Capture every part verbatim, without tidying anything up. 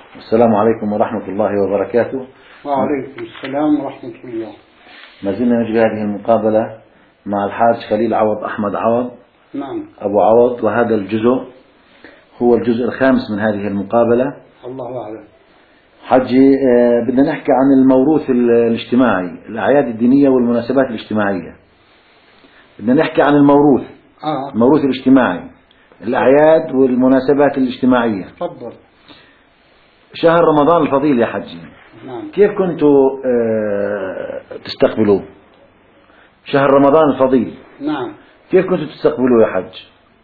السلام عليكم ورحمة الله وبركاته. وعليكم السلام ورحمة الله. ما زلنا نجري هذه المقابلة مع الحاج خليل عوض أحمد عوض نعم. أبو عوض، وهذا الجزء هو الجزء الخامس من هذه المقابلة. الله أعلم. حجي آه بدنا نحكي عن الموروث الاجتماعي، الأعياد الدينية والمناسبات الاجتماعية. بدنا نحكي عن الموروث آه. الموروث الاجتماعي، الأعياد والمناسبات الاجتماعية. تفضل. شهر رمضان الفضيل يا حجي، نعم. كيف كنتوا آه تستقبلوه؟ شهر رمضان الفضيل نعم. كيف كنتوا تستقبلوه يا حج؟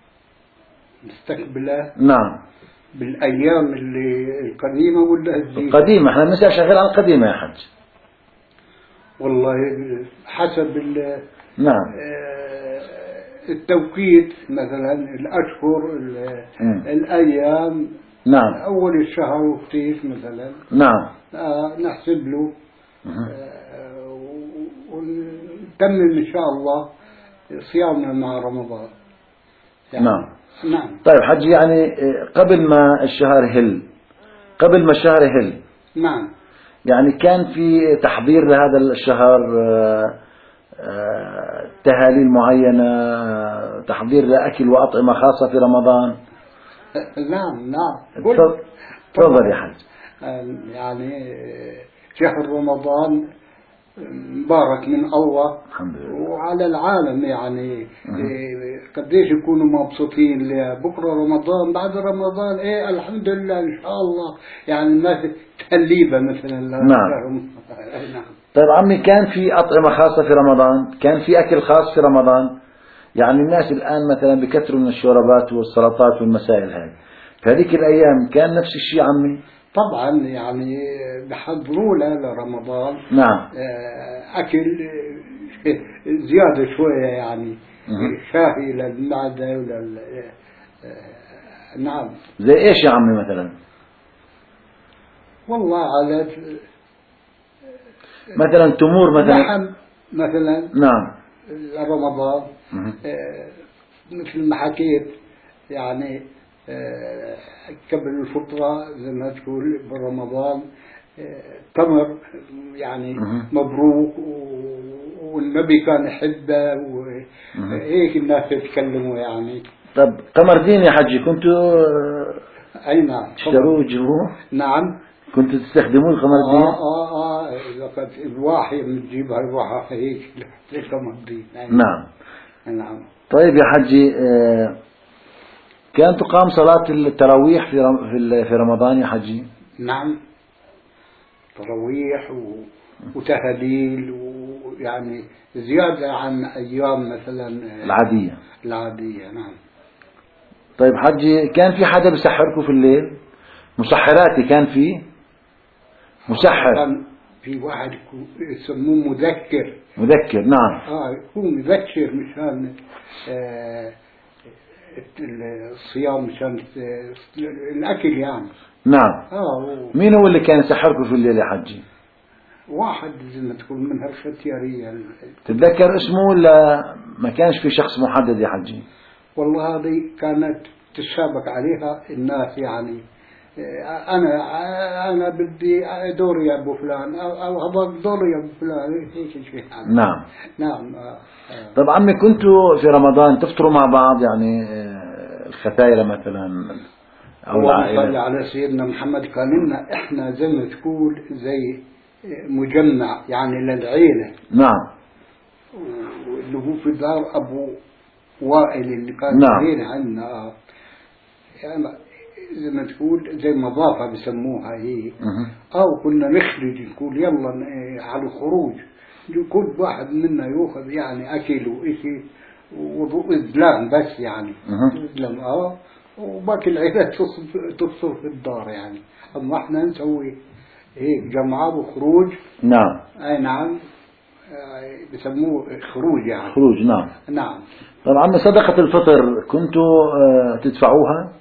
نستقبله نعم. بالأيام اللي القديمة ولا الجديدة؟ القديمة، احنا بنسأل شغال عن القديمة يا حج. والله حسب ال نعم. التوقيت، مثلا الأشهر، الأيام. نعم. أول الشهر وفتيش مثلا. نعم. آه نحسب له آه ونتمم إن شاء الله صيامنا مع رمضان يعني. نعم. نعم. طيب حجي، يعني قبل ما الشهر هل قبل ما الشهر هل نعم. يعني كان في تحضير لهذا الشهر، تهاليل معينة، تحضير لأكل وأطعمة خاصة في رمضان؟ نعم نعم. تفضل يا حج. يعني شهر رمضان مبارك من الله الحمد لله، وعلى العالم يعني. قديش يكونوا مبسوطين لبكرة رمضان، بعد رمضان ايه الحمد لله ان شاء الله، يعني الناس تهليبة مثلا. نعم. نعم. طيب عمي، كان في أطعمة خاصة في رمضان؟ كان في أكل خاص في رمضان؟ يعني الناس الآن مثلا بكثروا من الشوربات والسلطات والمسائل هذه، في هذيك الأيام كان نفس الشيء عمي؟ طبعا يعني بحضروا له لرمضان. نعم. أكل زيادة شوية يعني. شاهي للمعدة ولل نعم. زي إيش يا عمي مثلا؟ والله على مثلا تمور مثلا. لحم مثلا. نعم. رمضان مثل ما حكيت يعني. قبل الفطرة زي ما تقول برمضان تمر يعني مبروك، والنبي كان يحبه وهيك الناس يتكلموا يعني. طب قمر دين يا حجي كنتوا أي نعم تشتروه تجيبوه؟ نعم. كنتوا تستخدموه القمر دين؟ آه آه آه إذا كانت الواحد بتجيبها الواحد هيك القمر دين. نعم. نعم. طيب يا حجي، آه كان تقام صلاة التراويح في في رمضان يا حجي؟ نعم. تراويح وتهليل ويعني زيادة عن أيام مثلا العادية. العادية. نعم. طيب حجي، كان في حدا بيسحركم في الليل؟ مسحراتي كان في مسحر؟ كان في واحد يسموه مذكر. مذكر. نعم. اه يكون مذكر مشان آه الصيام، مشان الأكل يعني. نعم. آه. مين هو اللي كان يسحركم في الليل يا حجي؟ واحد زي ما تقول من هالختيارية. تتذكر اسمه ولا ما كانش في شخص محدد يا حجي؟ والله هذه كانت تتسابق عليها الناس يعني. أنا أنا بدي دوري يا أبو فلان، أو هذا دوري يا أبو فلان، هيك شيء يعني. نعم. نعم. طب عمي، كنتوا في رمضان تفطروا مع بعض يعني الختايرة مثلا أو العائلة؟ صلى على سيدنا محمد. كان لنا إحنا زي ما تقول زي مجمع يعني للعيلة. نعم. اللي هو في دار أبو وائل اللي كان نعم. بعيد عنا يعني، زي ما تقول زي مضافة بسموها هي. أو كنا نخرج نقول يلا على الخروج، كل واحد منا يأخذ يعني أكل وإشي وإذلام بس يعني. إذلام آه وباقي العيلة تصر في الدار يعني. أما إحنا نسوي هيك جمعة وخروج. نعم. أي نعم. بسموه خروج يعني. خروج. نعم. نعم. طبعا صدقة الفطر كنتوا تدفعوها؟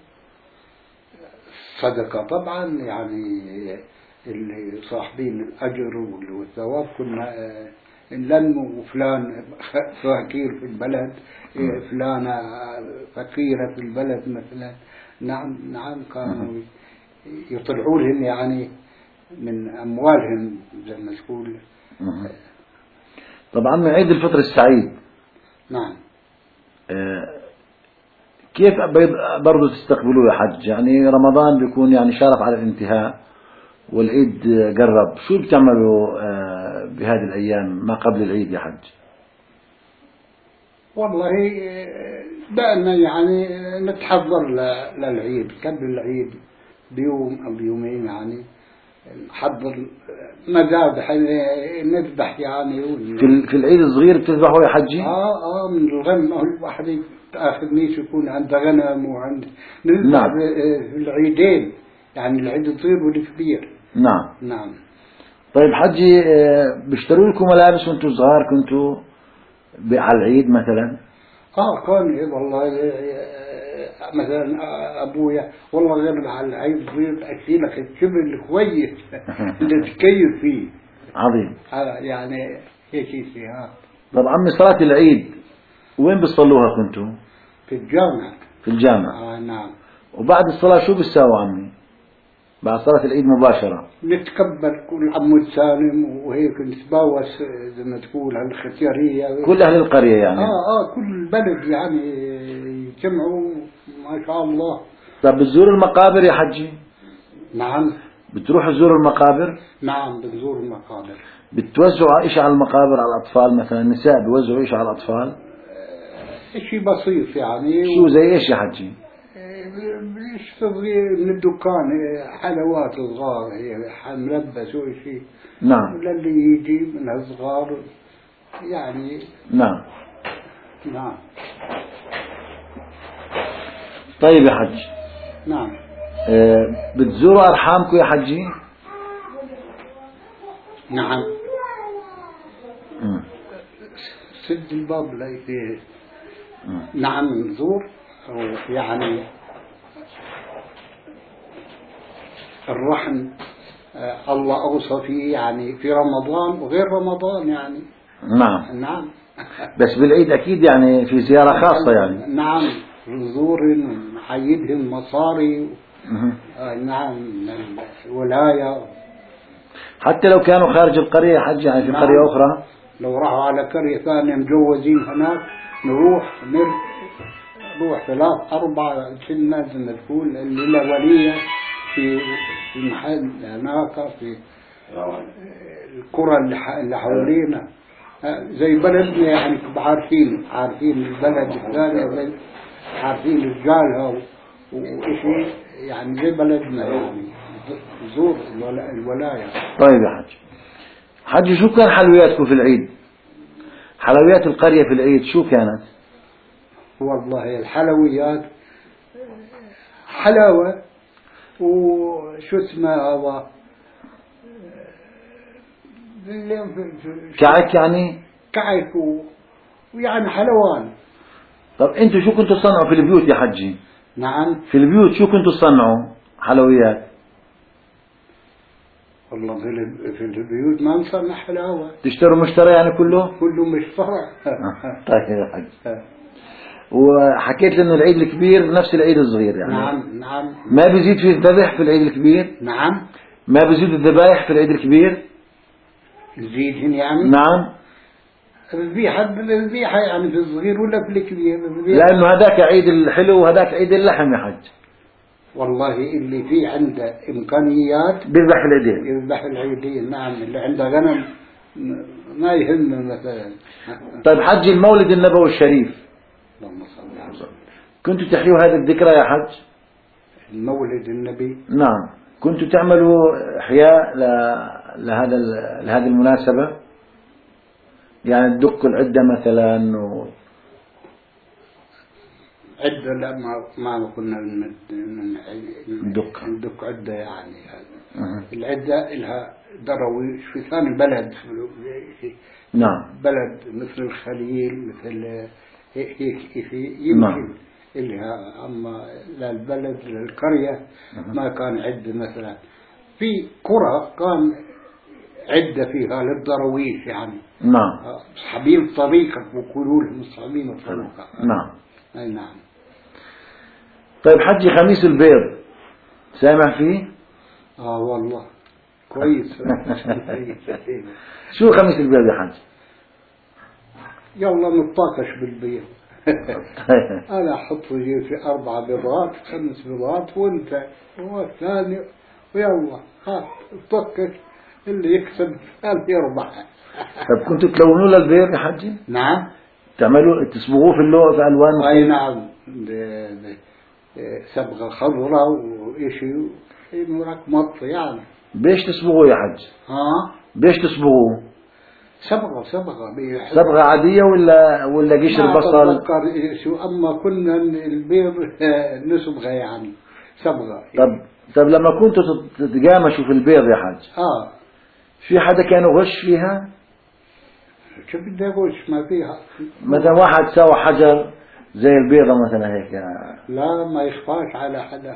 صدقة طبعا يعني، اللي صاحبين الأجر والثواب كنا نلم، وفلان فقير في البلد، فلانة فقيرة في البلد مثلا. نعم نعم. كانوا يطلعوا لهم يعني من أموالهم زي ما تقول. طبعا عيد الفطر السعيد. نعم. كيف برضو تستقبلوه يا حج؟ يعني رمضان بيكون يعني شارف على الانتهاء والعيد قرب، شو بتعملوا بهذه الأيام ما قبل العيد يا حج؟ والله دائما يعني نتحضر للعيد قبل العيد بيوم أو بيومين، يعني نحضر مذابح نذبح يعني. في في العيد الصغير بتذبحوا يا حجي؟ اه اه من الغنم الواحد آخر ميش يكون عنده غنم وعند نذبح. نعم. في العيدين يعني العيد الصغير والكبير. نعم نعم. طيب حجي بيشتروا لكم ملابس وانتم صغار كنتوا على العيد مثلا؟ اه كان والله مثلا ابويا والله غير على العيد صغير اشيلك الشبل كويس اللي تكيف فيه. عظيم. يعني هيك شيء. ها طب عمي صلاة العيد وين بتصلوها كنتوا؟ في الجامع. في الجامع. آه نعم. وبعد الصلاة شو بتساووا عمي؟ بعد صلاة العيد مباشرة نتكبر كل عمو السالم وهيك نتباوس زي ما تقول على الختيارية كل أهل القرية يعني. اه اه كل البلد يعني يجمعوا ما شاء الله. طب بتزور المقابر يا حجي؟ نعم. بتروح تزور المقابر؟ نعم بنزور المقابر. بتوزعوا إيش على المقابر على الأطفال مثلا؟ النساء بيوزعوا إيش على الأطفال؟ شيء بسيط يعني. شو زي إيش يا حجي؟ يشتري من الدكان حلوات صغار هي ملبس وشيء. نعم. للي يجي من الصغار يعني. نعم. نعم. طيب يا حج. نعم. أه بتزوروا أرحامكم يا حجي؟ نعم. مم. سد الباب لا فيه. نعم نزور يعني الرحم. آه الله أوصى فيه يعني في رمضان وغير رمضان يعني. نعم. نعم. بس بالعيد أكيد يعني في زيارة خاصة يعني. نعم نزور نحيدهم مصاري. آه نعم الولاية. حتى لو كانوا خارج القرية يا حج يعني في نعم. قرية أخرى. لو راحوا على قرية ثانية مجوزين هناك نروح نر نروح ثلاث أربع سنة زي ما تقول اللي له ولية في في المحل هناك في القرى اللي حوالينا زي بلدنا يعني عارفين عارفين البلد الثانية عارفين رجالها وإشي يعني زي بلدنا يعني زور الولاية. طيب يا حج. حج شو كان حلوياتكم في العيد؟ حلويات القرية في العيد شو كانت؟ والله الحلويات حلاوة وشو اسمه هذا كعك يعني؟ كعك ويعني حلوان. طب انتوا شو كنتوا تصنعوا في البيوت يا حجي؟ نعم. في البيوت شو كنتوا تصنعوا حلويات؟ والله في البيوت ما نصنع حلاوة. تشتروا مشترى يعني كله؟ كله مشترى. طيب يا حج. وحكيت لي انه العيد الكبير نفس العيد الصغير يعني. نعم نعم. ما بيزيد في الذبح في العيد الكبير؟ نعم. ما بيزيد الذبائح في العيد الكبير؟ يزيدهن يعني؟ نعم. الذبيحة الذبيحة يعني في الصغير ولا في الكبير؟ لأنه هذاك عيد الحلو وهذاك عيد اللحم يا حج. والله اللي فيه عنده إمكانيات بيذبح العيدين. يذبح العيدين. نعم. اللي عنده غنم ما يهمه مثلا. طيب حج المولد النبوي الشريف. اللهم صل على سيدنا. كنتوا تحيوا هذه الذكرى يا حج؟ المولد النبي. نعم. كنتوا تعملوا إحياء لهذا لهذه المناسبة؟ يعني تدقوا العدة مثلا و... عدة لا ما ما كنا ندق ندق عدة يعني. أه. العدة لها درويش في ثاني بلد. نعم. بلد مثل الخليل مثل هيك هيك يمكن. نعم. إلها أما للبلد للقرية أه. ما كان عدة مثلا. في قرى كان عدة فيها للدرويش يعني. نعم. صحابين الطريقة بيقولوا لهم صحابين الطريقة. نعم. أي نعم. طيب حجي خميس البيض سامع فيه؟ اه والله كويس. شو خميس البيض يا حاج؟ يلا نتطاقش بالبيض. انا احط في جيبي اربع بيضات خمس بيضات وانت والثاني ويلا ها طقش اللي يكسب اللي يربح. طب كنتوا تلونوا له البيض يا حاجي؟ نعم. تعملوا تصبغوه في اللون في الوان؟ اي نعم، صبغه خضراء وإشي مرك مط يعني. بيش تصبغوه يا حاج؟ ها بيش تصبغوه؟ صبغه صبغه صبغه عاديه ولا ولا قشر بصل؟ شو اما كنا البيض نصبغه يعني صبغه. طب طب لما كنتوا تتقامشوا في البيض يا حاج، اه في حدا كان يغش فيها؟ شو بدي اقول ما فيها. مثلا واحد سوى حجر زي البيضة مثلا هيك يعني. لا ما يخفاش على حدا.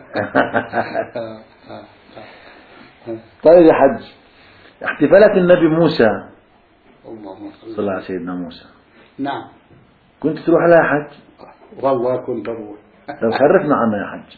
طيب يا حج، احتفالات النبي موسى اللهم صلى الله على سيدنا موسى، نعم كنت تروح لها يا حج؟ والله كنت اروح. طب خرفنا عنها يا حج.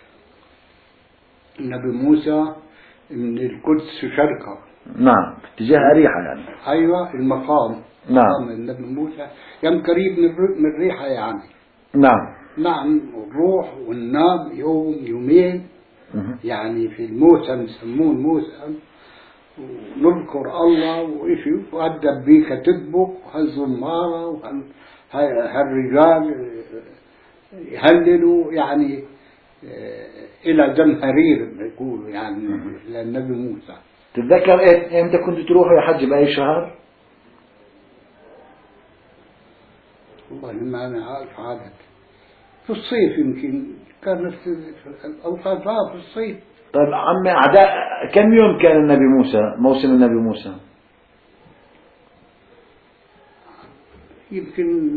النبي موسى من القدس شرقا. نعم، اتجاه أريحة يعني. ايوه المقام. نعم. مقام النبي موسى يعني قريب من من الريحة يعني. نعم. نعم، نروح وننام يوم يومين مه. يعني في الموسم يسمون موسم، ونذكر الله وإشي وأدب بيك تدبك وهالزمارة وهالرجال يهللوا يعني إلى جمهرير يقولوا يعني للنبي موسى. تتذكر امتى كنت تروحوا يا حج بأي شهر؟ والله ما أنا عارف عادة. في الصيف يمكن كانت الأوقات في الصيف. طيب عمي أعداء كم يوم كان النبي موسى موسم النبي موسى؟ يمكن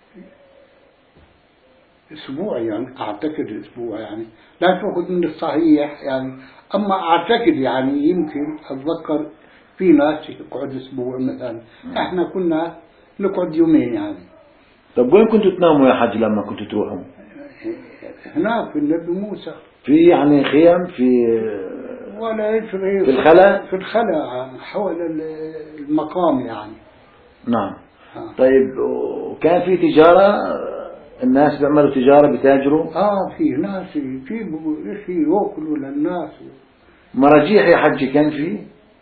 أسبوع يعني، أعتقد أسبوع يعني، لا تأخذ من الصحيح يعني، أما أعتقد يعني يمكن أتذكر في ناس يقعد أسبوع مثلا، إحنا كنا نقعد يومين يعني. طب وين كنتوا تناموا يا حج لما كنتوا تروحوا؟ هناك في النبي موسى. في يعني خيام في ولا في في الخلا؟ في الخلا حول المقام يعني. نعم. طيب وكان في تجارة، الناس بيعملوا تجارة بتاجروا؟ اه في ناس يجيبوا شيء ياكلوا للناس. مراجيح يا حجي كان في؟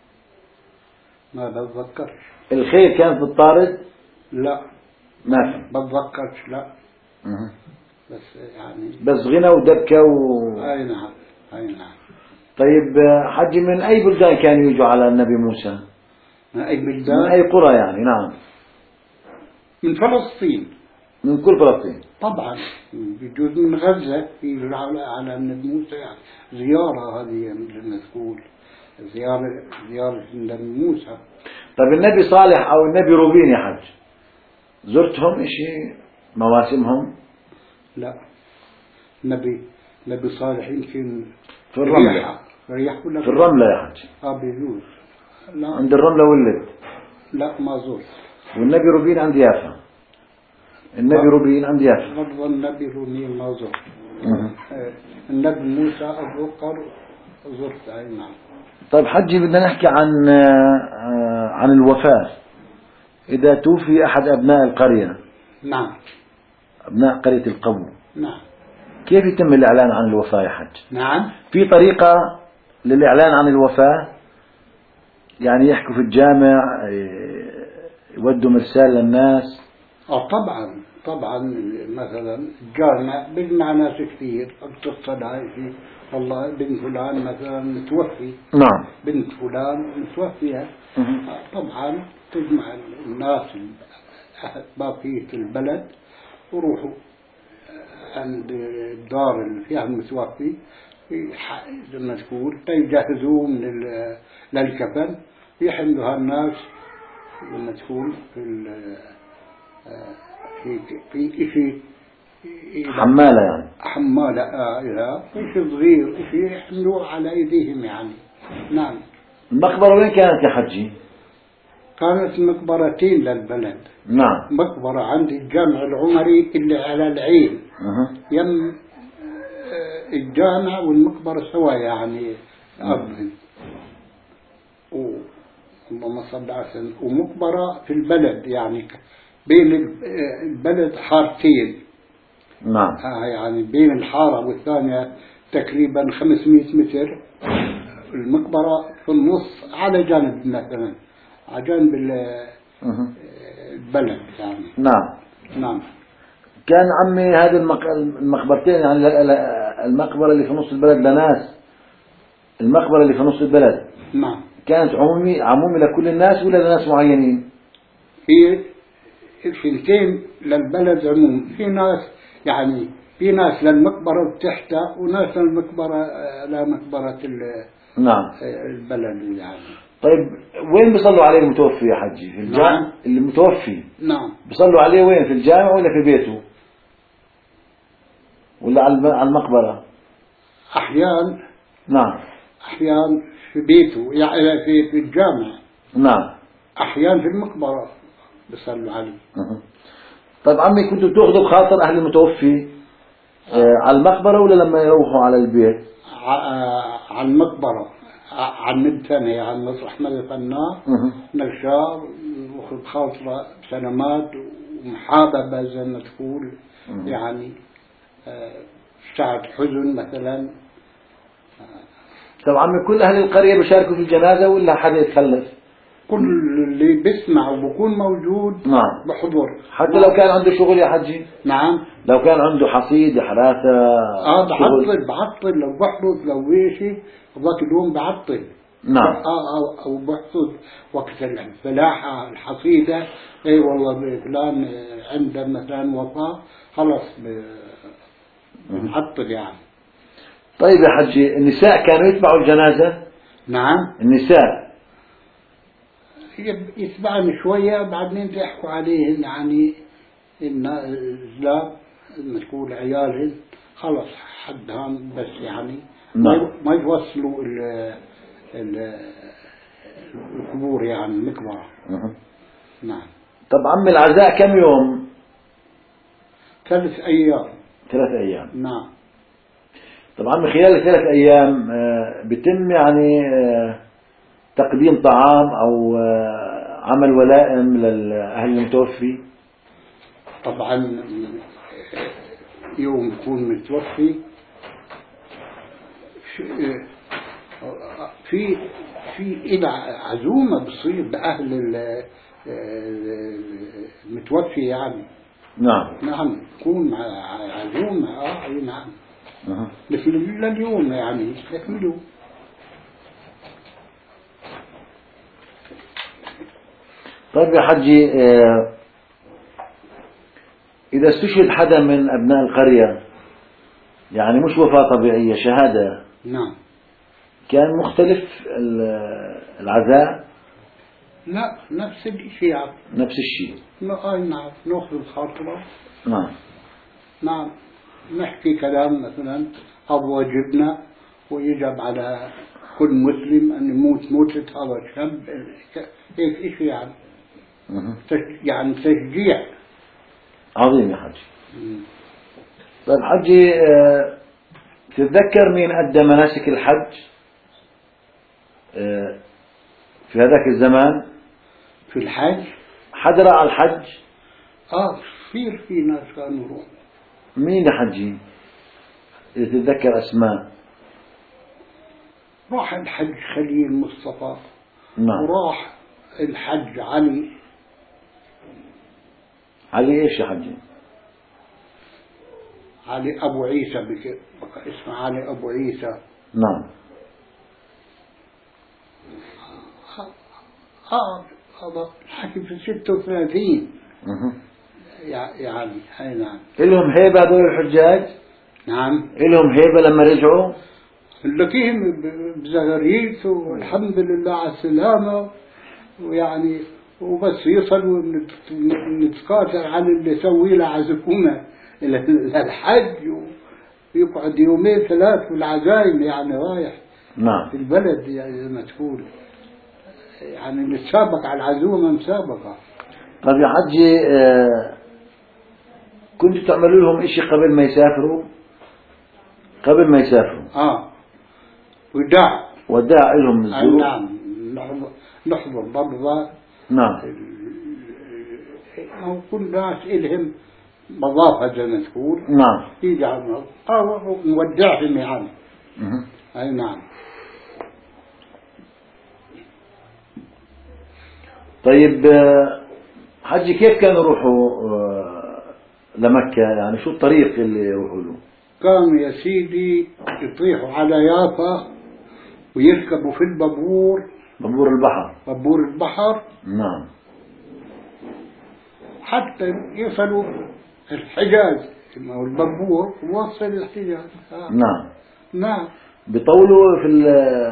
ما بتذكرش. الخيل كانت بالطارد؟ لا ما في. بتذكرش لا. أه. بس يعني بس غنى ودبكة و... اي نعم اي نعم. طيب حجي من أي بلدان كانوا يجوا على النبي موسى؟ من أي بلدان؟ من أي قرى يعني؟ نعم. من فلسطين. من كل فلسطين؟ طبعا بيجوز من غزة يجوا على على النبي موسى يعني. زيارة هذه مثل ما تقول زيارة زيارة النبي موسى. طيب النبي صالح أو النبي روبين يا حج زرتهم إشي مواسمهم؟ لا نبي نبي صالح يمكن في الرملة. ريح ولا في الرملة يا حج؟ اه بيجوز. لا عند الرملة ولد. لا ما زرت. والنبي روبين عند يافا. النبي روبين عند يافا. برضه النبي روبين ما زرت. آه. النبي موسى أتذكر زرت أي نعم. طيب حجي بدنا نحكي عن عن الوفاة. إذا توفي أحد أبناء القرية. نعم. أبناء قرية القوم. نعم. كيف يتم الإعلان عن الوفاة يا حج؟ نعم. في طريقة للإعلان عن الوفاة؟ يعني يحكوا في الجامع، يودوا مرسال للناس؟ اه طبعا طبعا. مثلا الجامع بيجمع ناس كثير اتصل هاي والله بنت فلان مثلا متوفي. نعم. بنت فلان متوفية. طبعا تجمع الناس باقية البلد وروحوا عند الدار اللي فيها المتوفي زي ما تقول يجهزوه من للكفن يحملوها الناس زي ما تقول في في في شيء حمالة يعني. حمالة آه شيء صغير شيء يحملوه على أيديهم يعني. نعم. المقبرة وين كانت يا حجي؟ كانت مقبرتين للبلد. نعم. مقبرة عند الجامع العمري اللي على العين. أه. يم الجامع والمقبرة سوا يعني أرضهم. و اللهم صل على سيدنا. ومقبرة في البلد يعني بين البلد حارتين. نعم. آه يعني بين الحارة والثانية تقريبا خمسمائة متر. المقبرة في النص على جانب مثلا على جانب البلد يعني. نعم. نعم. كان عمي هذه المقبرتين يعني المقبرة اللي في نص البلد لناس، المقبرة اللي في نص البلد نعم كانت عمومي عمومي لكل الناس ولا لناس معينين؟ هي الثنتين للبلد عموم. في ناس يعني في ناس للمقبرة تحتها وناس للمقبرة لمقبرة نعم البلد يعني. طيب وين بيصلوا عليه المتوفي يا حجي؟ في الجامع؟ نعم. المتوفي نعم بيصلوا عليه وين؟ في الجامع ولا في بيته ولا على المقبرة؟ أحيان نعم أحيان في بيته يعني في في الجامع. نعم. أحيان في المقبرة بيصلوا عليه. طيب عمي كنتوا بتاخذوا بخاطر أهل المتوفي آه على المقبرة ولا لما يروحوا على البيت؟ على المقبرة عن الثانية عن مطرح ما دفناه نشار وخذ خاطرة سلامات ومحاببة زي ما تقول يعني ساعة حزن مثلا. طب عمي كل أهل القرية بيشاركوا في الجنازة ولا حدا يتخلف؟ كل اللي بيسمع وبكون موجود نعم بحضر. حتى لو كان عنده شغل يا حجي؟ نعم. لو كان عنده حصيد حراثة اه بعطل بعطل لو بحرص لو شيء ذاك اليوم بعطل. نعم. اه او او بحصد وقت الفلاحة الحصيدة. اي والله فلان عنده مثلا وفاة خلص بنعطل يعني. طيب يا حجي النساء كانوا يتبعوا الجنازة؟ نعم. النساء يتبعني شوية بعدين يحكوا عليهن يعني إن الزلاب تقول عيالهن خلص حدهم بس يعني نعم. ما يوصلوا ال ال القبور يعني المقبرة. نعم. طب عمي العزاء كم يوم؟ ثلاث أيام. ثلاث أيام. نعم. طب عمي خلال الثلاث أيام بيتم يعني تقديم طعام أو عمل ولائم للأهل المتوفي؟ طبعا يوم يكون متوفي في في إلى عزومة بصير بأهل المتوفي يعني. نعم. نعم تكون عزومة. اه نعم. أه. مثل اليوم يعني مثل اليوم. طيب يا حجي إذا استشهد حدا من أبناء القرية يعني مش وفاة طبيعية شهادة. نعم. كان مختلف العزاء؟ لا نفس الشيء يعني. نفس الشيء. أي نعم نأخذ الخاطرة. نعم. نعم نحكي كلام مثلا أو واجبنا ويجب على كل مسلم أن يموت موتة هذا الشاب هيك إيش يعني. أه. يعني تشجيع عظيم يا حجي. طيب حجي تتذكر مين أدى مناسك الحج في هذاك الزمان؟ في الحج حضر على الحج؟ آه كثير في ناس كانوا يروحوا. مين يا حجي إذا تتذكر أسماء؟ راح الحج خليل مصطفى. نعم. وراح الحج علي. علي إيش يا حجي؟ علي أبو عيسى بك اسمه علي أبو عيسى. نعم. آه هذا حكي في ستة وثلاثين. أه. يعني هاي نعم. إلهم هيبة هذول الحجاج؟ نعم. إلهم هيبة لما رجعوا؟ نلاقيهم بزغاريت والحمد لله على السلامة ويعني وبس يصلوا نتقاتل عن اللي سوي له عزفونا للحج ويقعد يومين ثلاث والعزايم يعني رايح. نعم. في البلد يعني زي ما تقول يعني نتسابق على العزومة مسابقة. طيب يا حجي آه كنتوا تعملوا لهم إشي قبل ما يسافروا؟ قبل ما يسافروا آه وداع وداع لهم الزيارة. نعم، نحضر نحضر برضه. نعم. كل ناس إلهم مضافة زي ما تقول. نعم. يجي على أو نودعهم يعني. مه. أي نعم. طيب حجي كيف كانوا يروحوا لمكة؟ يعني شو الطريق اللي يروحوا له؟ كانوا يا سيدي يطيحوا على يافا ويركبوا في البابور، بابور البحر. بابور البحر. نعم. حتى يصلوا الحجاز، ما هو البابور وصل الحجاز. آه. نعم. نعم. بيطولوا في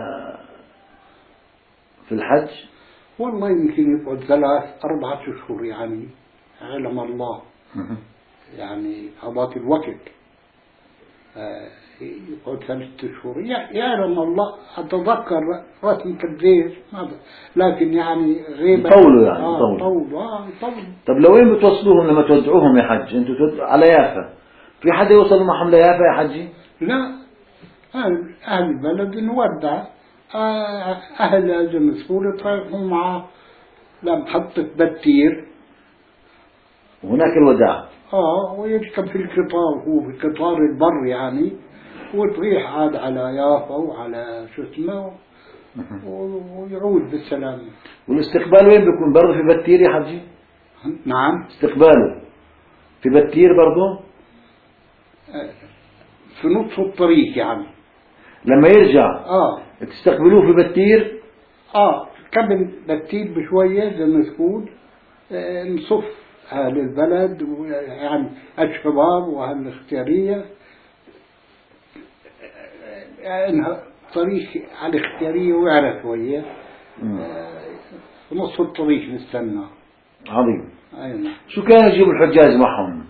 في الحج؟ والله يمكن يقعد ثلاث أربعة أشهر يعني، علم الله. مه. يعني هذاك الوقت آه يقعد ثلاثة أشهر، يعلم الله. أتذكر رسم كبير، لكن يعني غيبة. طولوا يعني. آه طولوا. طولوا. آه طولوا. طب لو وين بتوصلوهم لما تودعوهم يا حج؟ انتوا تود... على يافا، في حدا يوصل معهم ليافا يا حجي؟ لا، أهل, أهل البلد نودع. آه أهل جمسفور يطيحوا معه لمحطة بتير، وهناك الوداع. اه ويركب في القطار، هو في قطار البر يعني، وتريح عاد على يافا وعلى شو اسمه ويعود بالسلامة. والاستقبال وين بيكون؟ برضه في بتير يا حجي؟ نعم. استقباله في بتير برضه؟ في نصف الطريق يعني. لما يرجع اه تستقبلوه في بتير؟ اه قبل بتير بشوية زي ما تقول. آه نصف أهل البلد يعني الشباب وأهل الاختيارية، انها طريق على الاختيارية وعلى شوية. في نص الطريق نستنى. عظيم. أيوة. شو كانوا يجيبوا الحجاج معهم؟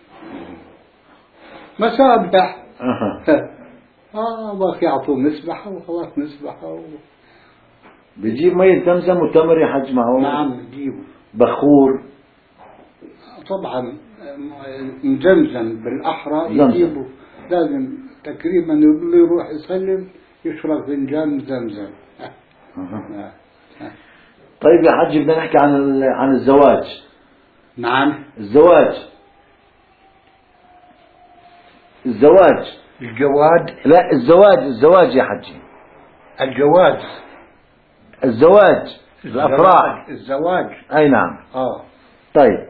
مسابح. أها. اه باقي يعطوا مسبحة وخلاص مسبحة و... بيجيب مية زمزم وتمر يا حج معه؟ نعم بيجيبوا. بخور؟ طبعا مزمزم بالأحرى يجيبوا. لازم تقريبا اللي يروح يسلم يشرب فنجان زمزم. أه. طيب يا حج بدنا نحكي عن عن الزواج. نعم. الزواج الزواج الجواد. لا الزواج الزواج يا حجي. الجواز. الزواج الأفراح. الزواج. أي نعم. آه. طيب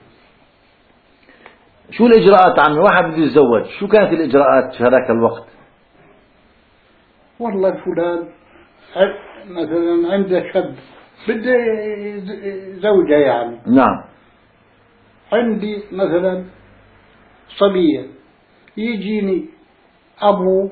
شو الإجراءات عمي؟ واحد بده يتزوج، شو كانت الإجراءات في هذاك الوقت؟ والله فلان مثلا عنده شاب بده زوجة يعني. نعم. عندي مثلا صبية، يجيني أبو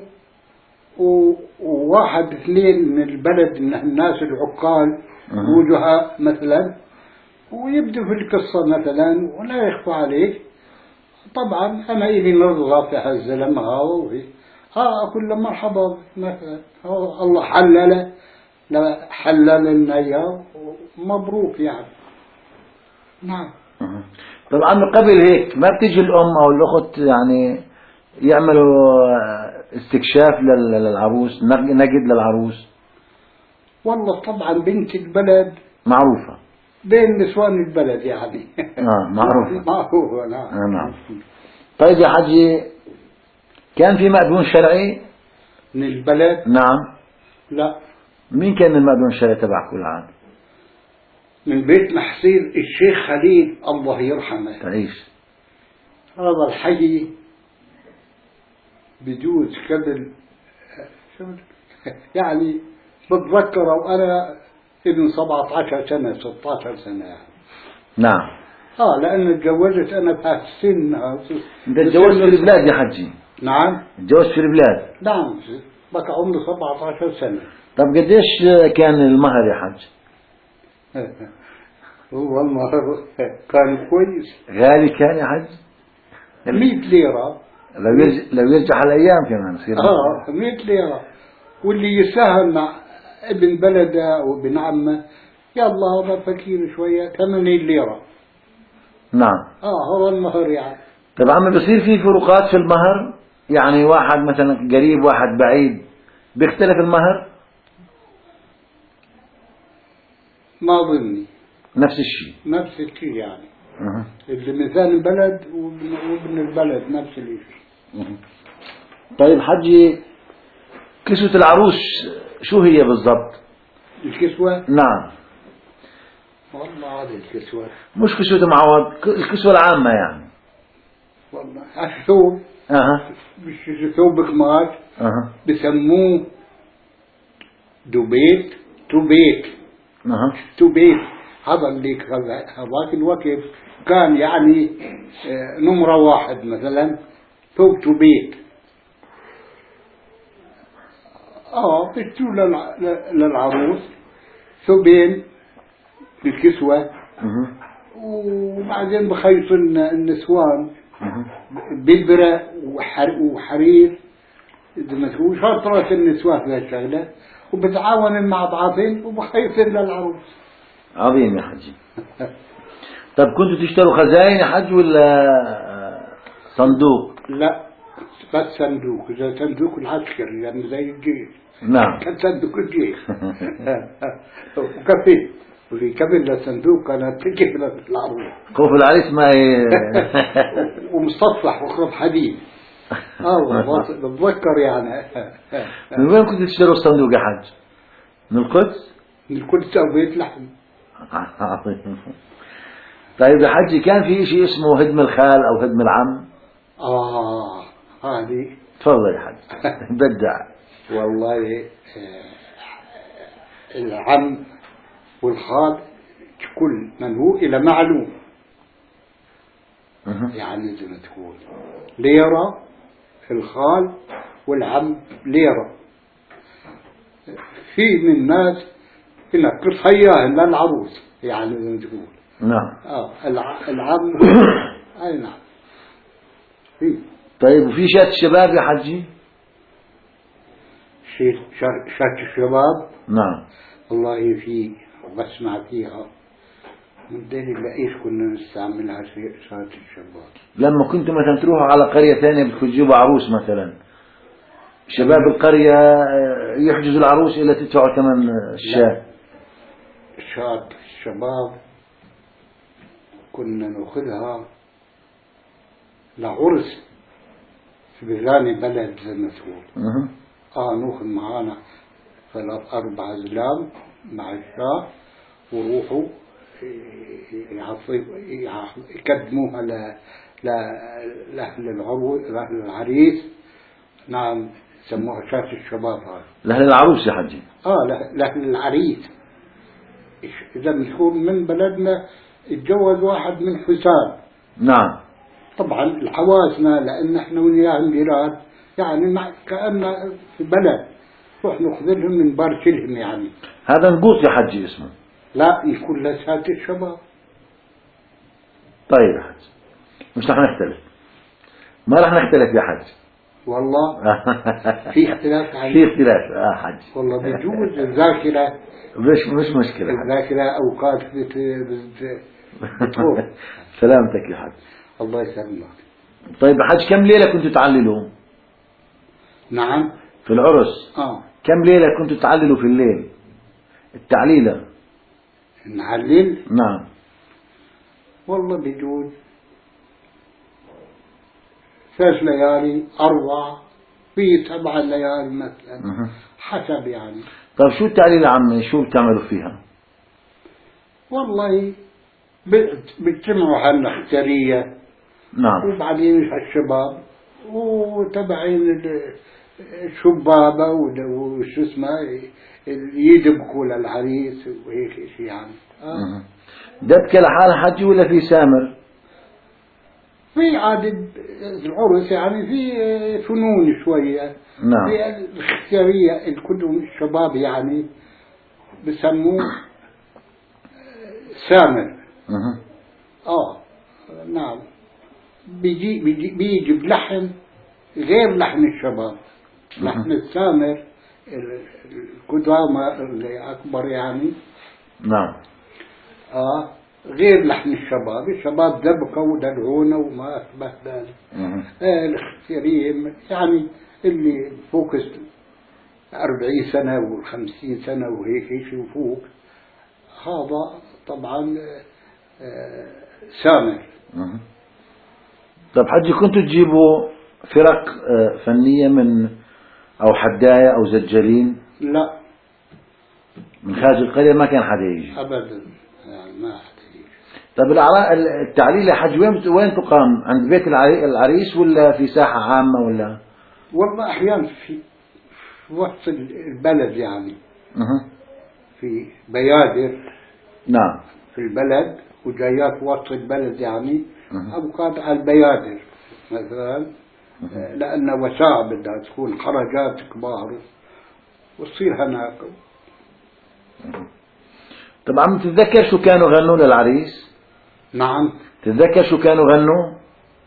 وواحد اثنين من البلد من الناس العقال وجهاء مثلا، ويبدو في القصة مثلا ولا يخفى عليك. طبعا أنا إلي نرضى في هالزلمة هاوي ها أقول له مرحبا مثلا، الله حلل لا حلل لنا إياه مبروك يعني. نعم. طبعا قبل هيك ما بتيجي الأم أو الأخت يعني يعملوا استكشاف للعروس، نجد للعروس؟ والله طبعا بنت البلد معروفة بين نسوان البلد يعني. آه معروفة. معروفة. نعم. آه نعم. طيب يا حجي كان في مأذون شرعي من البلد؟ نعم. لا. مين كان المأذون الشرعي تبع كل عام؟ من بيت محسين الشيخ خليل الله يرحمه. تعيش. هذا الحي بجوز قبل يعني بتذكر وأنا ابن سبعة عشر سنة ستة عشر سنة يعني. نعم. اه لأن تجوزت أنا بهذا السن. أنت تجوزت في البلاد يا حجي؟ نعم. تجوزت في البلاد؟ نعم بقى عمري سبعة عشر سنة. طب قديش كان المهر يا حج؟ هو المهر كان كويس. غالي كان يا حج؟ مئة ليرة. لو يرجع لو يرجع على الأيام كمان يصير اه مئة ليرة. واللي يساهم مع ابن بلده أو ابن عمه يلا هذا فقير شوية ثمانين ليرة. نعم. اه هو المهر يعني. طب عم بصير في فروقات في المهر؟ يعني واحد مثلا قريب واحد بعيد بيختلف المهر؟ ما ظني نفس الشيء. نفس الشيء يعني. أه. اللي مثال البلد وابن وابن البلد نفس الشيء. أه. طيب حجي، كسوة العروس شو هي بالضبط؟ الكسوة؟ نعم. والله هذه الكسوة مش كسوة معوض، الكسوة العامة يعني. والله الثوب. اها. مش ثوب قماش. اها. بسموه دوبيت توبيت. اها. توبيت هذا اللي هذاك الوقت كان يعني نمرة واحد مثلا ثوب توبيت. اه بتو للعروس ثوبين بالكسوة. اها. وبعدين بخيط النسوان بالبرة وحرير إذا ما تقول شطرة النسوان في هالشغلة وبتعاون مع بعضهم وبخيط للعروس. عظيم يا حجي. طب كنتوا تشتروا خزائن يا حج ولا صندوق؟ لا بس صندوق. إذا صندوق العسكري يعني زي الجيش. نعم. كان صندوق الجيش. وكفي واللي كمل للصندوق كانت تجيب للعروس. خوف العريس ما ي... ومسطح وخرب حديد. اه والله بتذكر يعني. من وين كنتوا تشتروا الصندوق يا حج؟ من القدس؟ من القدس أو بيت لحم. طيب يا حجي، كان في شيء اسمه هدم الخال أو هدم العم؟ آه هذه. تفضل يا حج. بدع. والله العم والخال كل من هو إلى معلوم. يعني زي ما تقول ليرة الخال والعم ليرة. في من الناس هنا قصية للعروس يعني زي ما تقول. نعم. آه العم. أي نعم. في. طيب وفي شات الشباب يا حجي؟ شات الشباب. نعم. والله في بسمع فيها من دليل ايش كنا نستعملها في شات الشباب. لما كنتوا مثلا تروحوا على قرية ثانية بدكم تجيبوا عروس مثلا، شباب القرية يحجزوا العروس إلا تدفعوا ثمن الشاة. شات الشباب كنا نأخذها لعرس في بلان بلد زي ما تقول. اه نأخذ معانا ثلاث أربع زلام مع الشاه وروحوا يقدموها لأهل العروس لأهل العريس. نعم سموها شات الشباب. هذا لأهل العروس يا حجي. اه لأهل العريس. إذا نكون من بلدنا اتجوز واحد من حسان. نعم. طبعا الحواسنا لأن احنا وياهم جيران يعني مع كأن في بلد نروح نخذلهم من باركلهم يعني. هذا نقوط يا حجي اسمه. لا يكون لسات الشباب. طيب يا حج، مش رح نختلف، ما رح نختلف يا حج. والله في اختلاف. في اختلاف اه حج. والله بيجوز الذاكرة. مش مش مشكلة. الذاكرة أوقات بت بتطول. سلامتك يا حج. الله يسلمك. طيب يا حج، كم ليلة كنتوا تعللوا؟ نعم. في العرس. اه كم ليلة كنتوا تعللوا في الليل؟ التعليلة. نعلل. نعم. والله بيجوز ثلاث ليالي أربع في سبع ليالي مثلا حسب يعني. طيب شو التعليل يا عمي؟ شو بتعملوا فيها؟ والله بيجتمعوا على الأخترية. نعم. وبعدين الشباب وتبعين الشبابة وشو اسمه يدبكوا للعريس وهيك شيء يعني. آه. دبكة لحال حجي ولا في سامر؟ في عادة العرس يعني في فنون شوية. نعم. في الاختيارية الكل الشباب يعني بسموه سامر. اه نعم. بيجي بيجي بيجي بلحن غير لحن الشباب. لحن السامر القدامى اللي أكبر يعني. نعم. آه غير لحن الشباب. الشباب دبكوا ودلعونا وما أشبه ذلك. آه الاختيارية يعني اللي فوق أربعين سنة وخمسين سنة وهيك يشوفوك هذا طبعا سامر. طب حجي كنتوا تجيبوا فرق فنية من أو حداية أو زجالين؟ لا، من خارج القرية ما كان حدا يجي أبدا، يعني ما حدا يجي. طب التعليل يا حج وين وين تقام؟ عند بيت العريس ولا في ساحة عامة ولا؟ والله أحيانا في وسط البلد يعني. أه. في بيادر. نعم. في البلد وجايات وسط البلد يعني. أه. أوقات على البيادر مثلا. أه. لأن وسائل بدها تكون خرجات كبار وتصير هناك. أه. طبعا تتذكر شو كانوا غنوا للعريس؟ نعم. تتذكر شو كانوا غنوا؟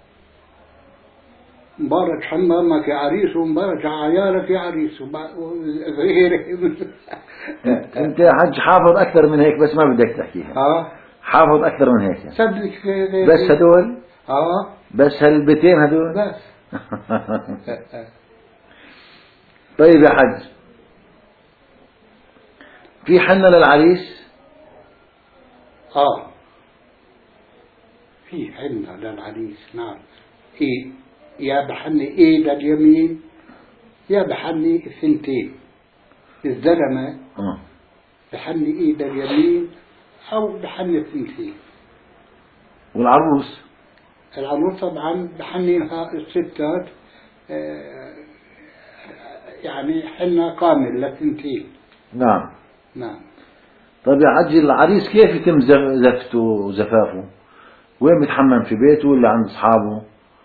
مبارك حمامك يا عريس ومبارك عيالك يا عريس وغيرك. انت حج حافظ اكثر من هيك بس ما بدك تحكيها. اه حافظ اكثر من هيك صدق. بس هدول؟ اه بس هالبيتين هدول بس. طيب يا حج، في حنة للعريس؟ اه في حنة للعريس. نعم. إيه يا بحني ايد اليمين يا بحني الثنتين. الزلمة اه بحني ايد اليمين او بحني الثنتين. والعروس؟ العروس طبعا بحنيها الستات. آه يعني حنة كامل للثنتين. نعم. نعم. طيب يا حج العريس كيف يتم زفته وزفافه؟ وين بيتحمم، في بيته ولا عند اصحابه؟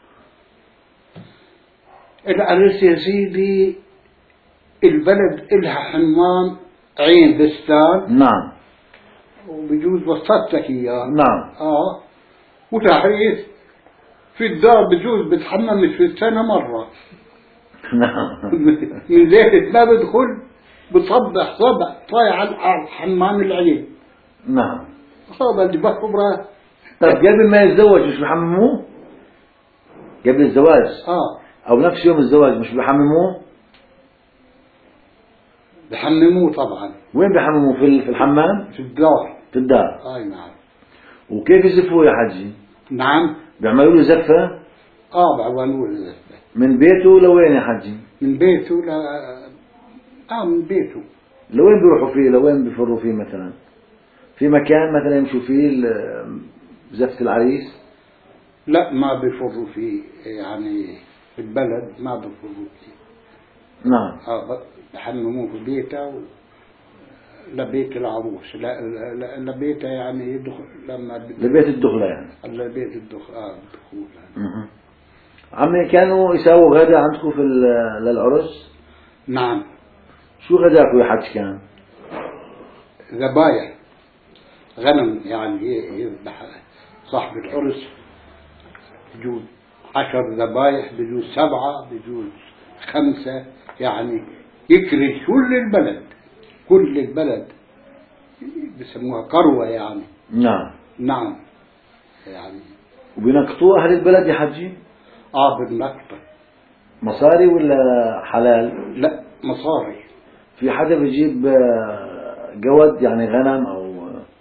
العريس يا سيدي البلد إلها حمام عين بستان. نعم. وبجوز وصلتك إياه. نعم. آه وتحريس في الدار بجوز بتحمم في السنة مرة. نعم. من ليلة ما بدخل بصبح صبح طايع على حمام العين. نعم. هذا اللي بخبره. طيب قبل ما يتزوج مش بحمموه؟ قبل الزواج آه أو نفس يوم الزواج مش بحمموه؟ بحمموه طبعا. وين بحمموه؟ في في الحمام؟ في الدار. في الدار. آه نعم. وكيف يزفوه يا حجي؟ نعم. بيعملوا له زفة؟ آه بعملوا له زفة. من بيته لوين يا حجي؟ من بيته ل آه من بيته. لوين بيروحوا فيه؟ لوين بيفروا فيه مثلا؟ في مكان مثلا يمشوا فيه زفة العريس؟ لا ما بيفروا فيه يعني في البلد ما بيفروا فيه. نعم. آه بحمموه في بيته و... لبيت العروس. لا لبيته يعني يدخل لما لبيت الدخلة يعني. لبيت الدخل آه الدخول يعني. عمي كانوا يساووا غدا عندكم في للعرس؟ نعم. شو غداكم يا حج كان؟ ذبايح غنم يعني يذبح صاحب العرس. بجوز عشر ذبايح بجوز سبعة بجوز خمسة يعني يكري كل البلد. كل البلد بسموها قروة يعني. نعم. نعم يعني. وبينقطوا أهل البلد يا حجي؟ آه بالنقطة. مصاري ولا حلال؟ لا مصاري. في حدا بيجيب جود يعني غنم أو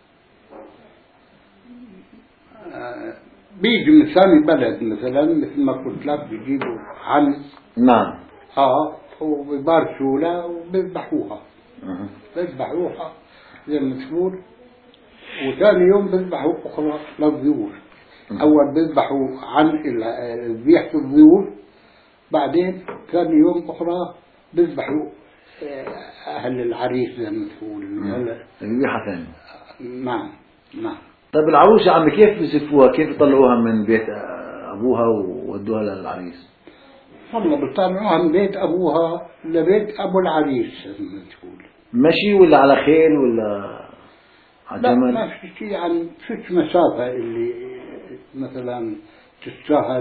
بيجي من ثاني بلد مثلا مثل ما قلت لك بيجيبوا عنز. نعم. اه وبيبارشوا لها وبيذبحوها. أه. بيذبحوها زي ما تقول. وثاني يوم بيذبحوا أخرى للضيوف. أول بيذبحوا عن ذبيحة الضيوف. بعدين ثاني يوم أخرى بيذبحوا أهل العريس زي ما تقول. ذبيحة ثانية. نعم نعم. طيب العروس يا عمي كيف بيزفوها؟ كيف يطلعوها من بيت أبوها وودوها للعريس؟ والله بيطلعوها من بيت أبوها لبيت أبو العريس زي ما تقول. مشي ولا على خيل ولا على جمل؟ لا ما في شيء يعني فيش مسافة اللي مثلا تستاهل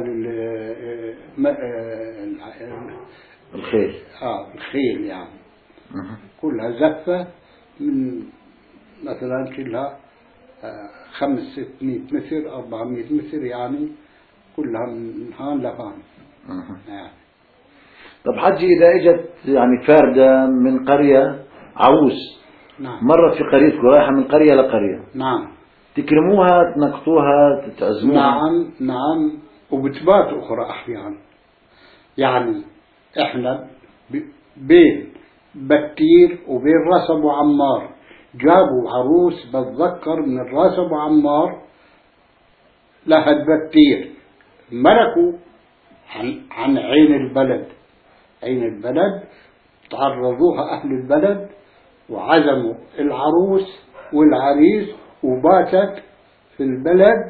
الخيل. آه الخيل يعني. أه. كلها زفة من مثلا كلها خمس ستمائة متر أربعمائة متر يعني كلها من هان لهان. أه. يعني. طب حجي إذا إجت يعني فاردة من قرية عروس نعم. مرت في قريتكم، رايحة من قرية لقرية. نعم. تكرموها، تنقطوها، تعزموها. نعم نعم. وبتبات أخرى أحيانا، يعني إحنا بين بكير وبين راس أبو عمار جابوا عروس بتذكر من راس أبو عمار لهد بكير، ملكوا عن, عن عين البلد. عين البلد تعرضوها أهل البلد وعزموا العروس والعريس، وباتت في البلد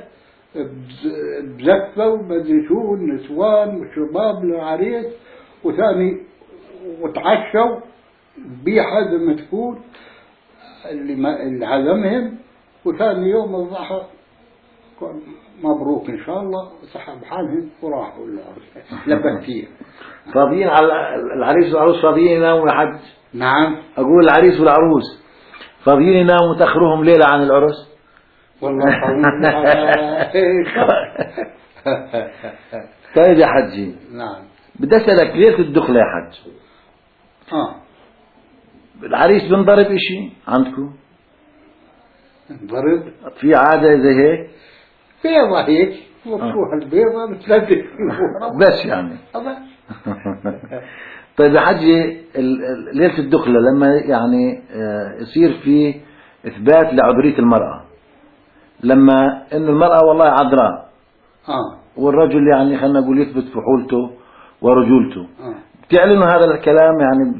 بزفة ومدري شو النسوان والشباب للعريس، وثاني وتعشوا بيحة زي ما تقول اللي, ما اللي عزمهم، وثاني يوم الضحى مبروك إن شاء الله، سحب حالهم وراحوا لبكتير. فاضيين على العريس والعروس، فاضيين يناموا يا حج؟ نعم. أقول العريس والعروس فاضيين يناموا وتأخروهم ليلة عن العرس؟ والله طيب يا حجي. نعم. بدي أسألك ليلة الدخلة يا حج، آه العريس بنضرب إشي عندكم؟ ضرب في عادة زي هيك؟ بيضة هيك وفوها البيضة بتلدك بس يعني. طيب يا حجي، ليلة الدخلة لما يعني يصير في إثبات لعذرية المرأة، لما إنه المرأة والله عذراء آه والرجل يعني خلنا نقول يثبت فحولته ورجولته، آه بتعلنوا هذا الكلام يعني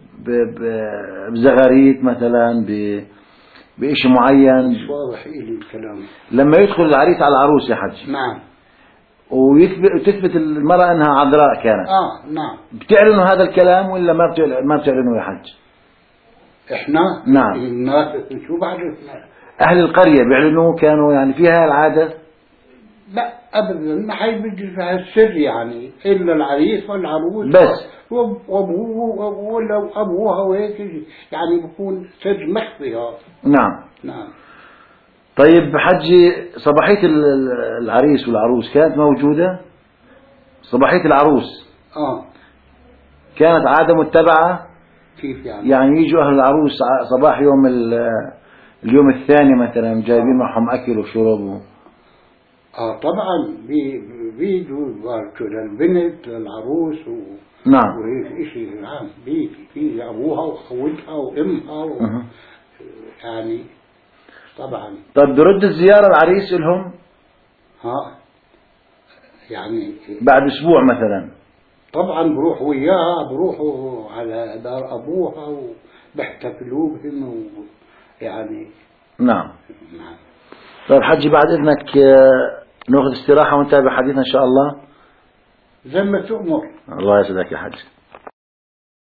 بزغاريت مثلا بإشي معين؟ مش واضح إلي الكلام. لما يدخل العريس على العروس يا حج، نعم، وتثبت المرأة أنها عذراء كانت، آه نعم، بتعلنوا هذا الكلام ولا ما ما بتعلنوا يا حج؟ إحنا نعم. الناس شو بعد أهل القرية بيعلنوا، كانوا يعني فيها العادة؟ لا أبدا، ما حي بيجي فيها السر يعني إلا العريس والعروس بس، وأبوه ولا أبوها وهيك، يعني بكون سر مخفي. نعم نعم. طيب حجي، صباحية العريس والعروس كانت موجودة؟ صباحية العروس آه كانت عادة متبعة؟ كيف يعني؟ يعني يجوا أهل العروس صباح يوم اليوم الثاني مثلا جايبين معهم أكل وشرب. آه طبعا بيجوا باركوا للبنت للعروس و... نعم. وهيك إشي. نعم بيجي في أبوها وخوتها وأمها و... أه. يعني طبعا. طب برد الزيارة العريس لهم؟ ها يعني بعد أسبوع مثلا؟ طبعا بروح وياها، بروحوا على دار أبوها وبيحتفلوا بهم و... يعني. نعم. نعم. طيب حجي، بعد إذنك نأخذ استراحة ونتابع حديثنا إن شاء الله. زي ما تؤمر. الله يسعدك يا حج.